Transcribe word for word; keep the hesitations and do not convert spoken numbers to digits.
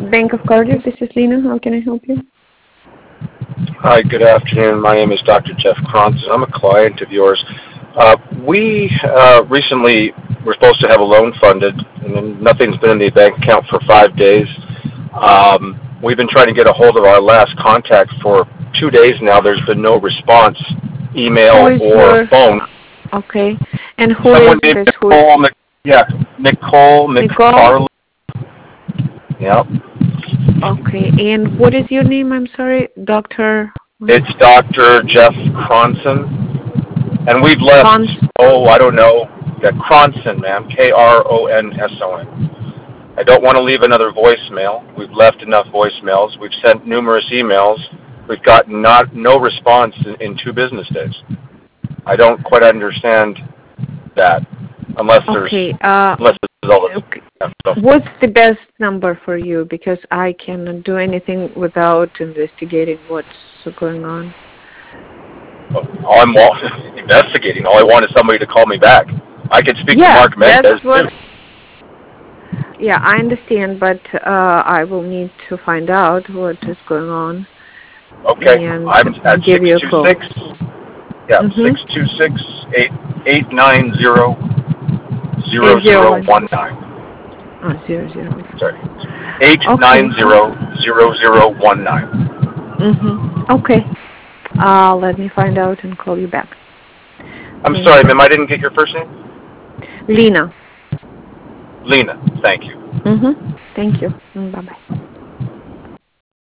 Bank of Cardiff. This is Lena. How can I help you? Hi, good afternoon. My name is Doctor Jeff Cronson. I'm a client of yours. Uh, we uh, recently were supposed to have a loan funded, and then nothing's been in the bank account for five days. Um, we've been trying to get a hold of our last contact for two days now. There's been no response, Who email is or your... phone. Okay. And who Someone is named this? Who is Nicole, Mc, yeah, Nicole Nicole? McFarland. Yeah, Okay. And what is your name? I'm sorry. Doctor it's Doctor Jeff Cronson. And we've left, Cons... oh, I don't know, yeah, Cronson, ma'am, K R O N S O N. I don't want to leave another voicemail. We've left enough voicemails. We've sent numerous emails. We've gotten not no response in, in two business days. I don't quite understand that, unless there's Okay. Uh, unless there's all this okay. stuff. What's the best number for you? Because I cannot do anything without investigating what's going on. All I'm investigating. All I want is somebody to call me back. I could speak to Yeah, Mark that's Mendez what... too. Yeah, I understand, but uh, I will need to find out what is going on Okay, and I'm at give six you a two call. six. Yeah, Mm-hmm. six two six eight eight nine zero zero Eight zero zero one. one nine. Oh, zero zero one. Sorry, eight nine Okay. zero zero zero one nine. Mm-hmm. Okay. Uh, let me find out and call you back. I'm Thank sorry, you. ma'am. I didn't get your first name. Lena. Lena. Thank you. Mm-hmm. Thank you. Bye-bye.